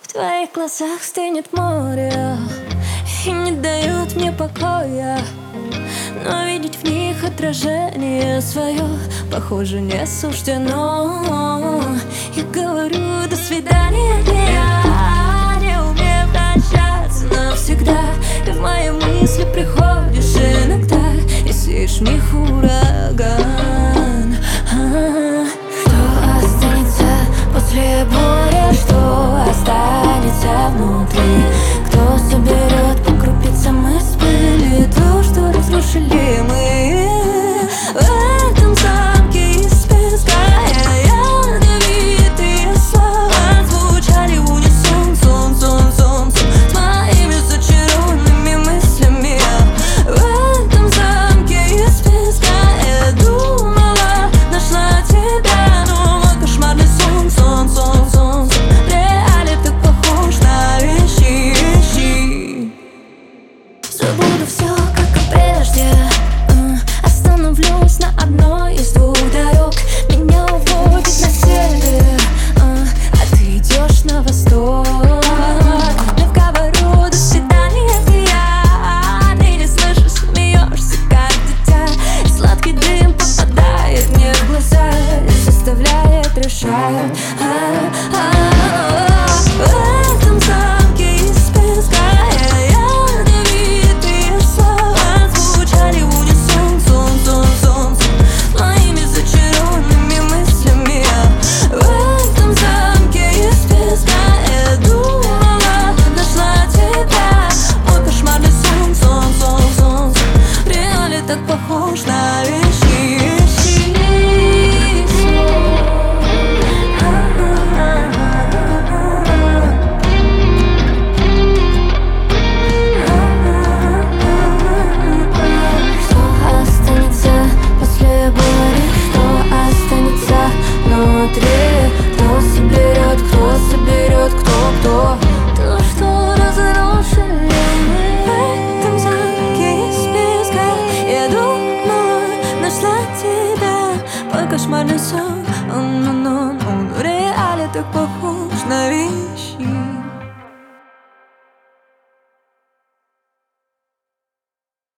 В твоих глазах стынет море и не дают мне покоя, но видеть в них отражение свое, похоже, не суждено. Я говорю до свидания, я не умею прощаться навсегда. И в мои мысли приходишь иногда и сеешь в них ураган. Что останется после боли, что останется внутри? Кто соберет по крупицам из пыли то, что разрушили мы? В этом замке из песка ядовитые слова звучали в унисон, сон, сон, сон, сон, с моими зачарованными мыслями. В этом замке из песка я думала, нашла тебя, но мой кошмарный сон, сон, сон, сон, сон в реале так похож на вещи. Забуду все, как и прежде, остановлюсь на одной из двух дорог. Меня уводит на север, а ты идешь на восток. Вновь говорю до свидания, ты не слышишь, смеешься, как дитя. И сладкий дым попадает мне в глаза и заставляет решать. В этом замке из песка ядовитые слова звучали в унисон, сон, сон, сон, сон, с моими зачарованными мыслями. В этом замке из песка я думала, нашла тебя, мой кошмарный сон, сон, сон, сон, сон в реале так похож на вещи. Кто? То, что разрушили мы. В этом замке из песка я думала, нашла тебя, мой кошмарный сон.